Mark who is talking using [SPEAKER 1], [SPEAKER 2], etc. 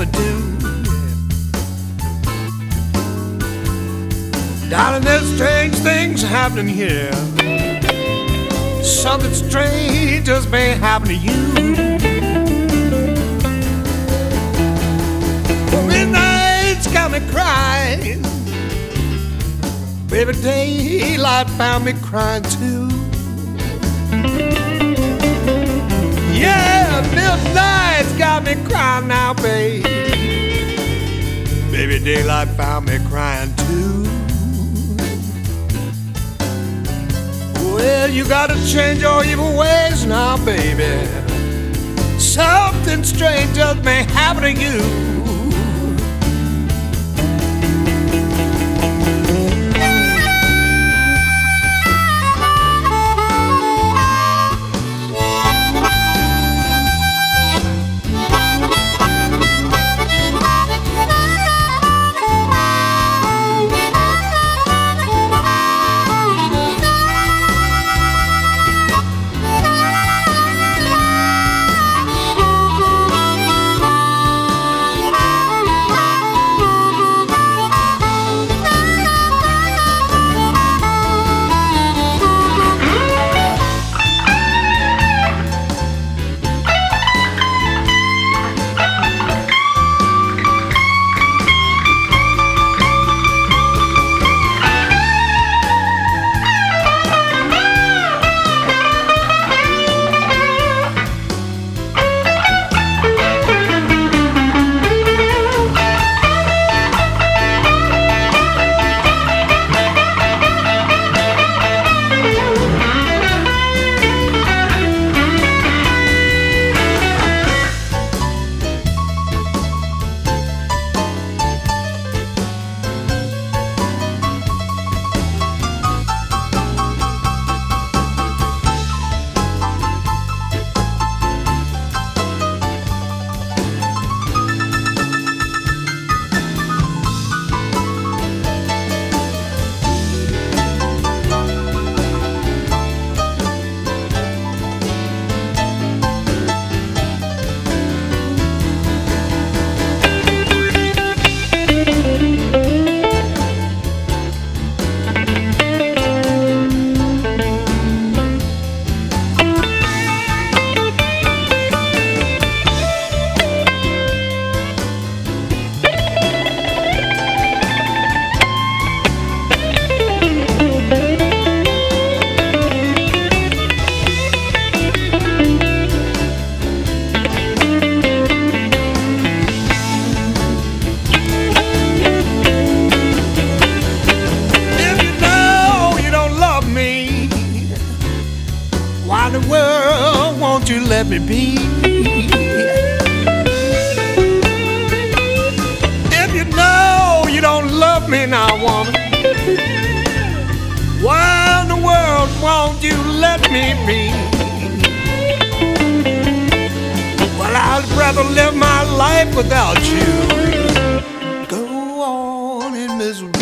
[SPEAKER 1] gonna do? Darling, there's strange things happening here. Something strange just may happen to you. Midnight's got me crying. Baby, daylight found me crying too. Yeah, midnight's got me crying now, babe. Baby, daylight found me crying too. Well, you gotta change your evil ways now, baby. Something strange just may happen to you. Why in the world won't you let me be? If you know you don't love me now, woman, why in the world won't you let me be? Well, I'd rather live my life without you. Go on in misery.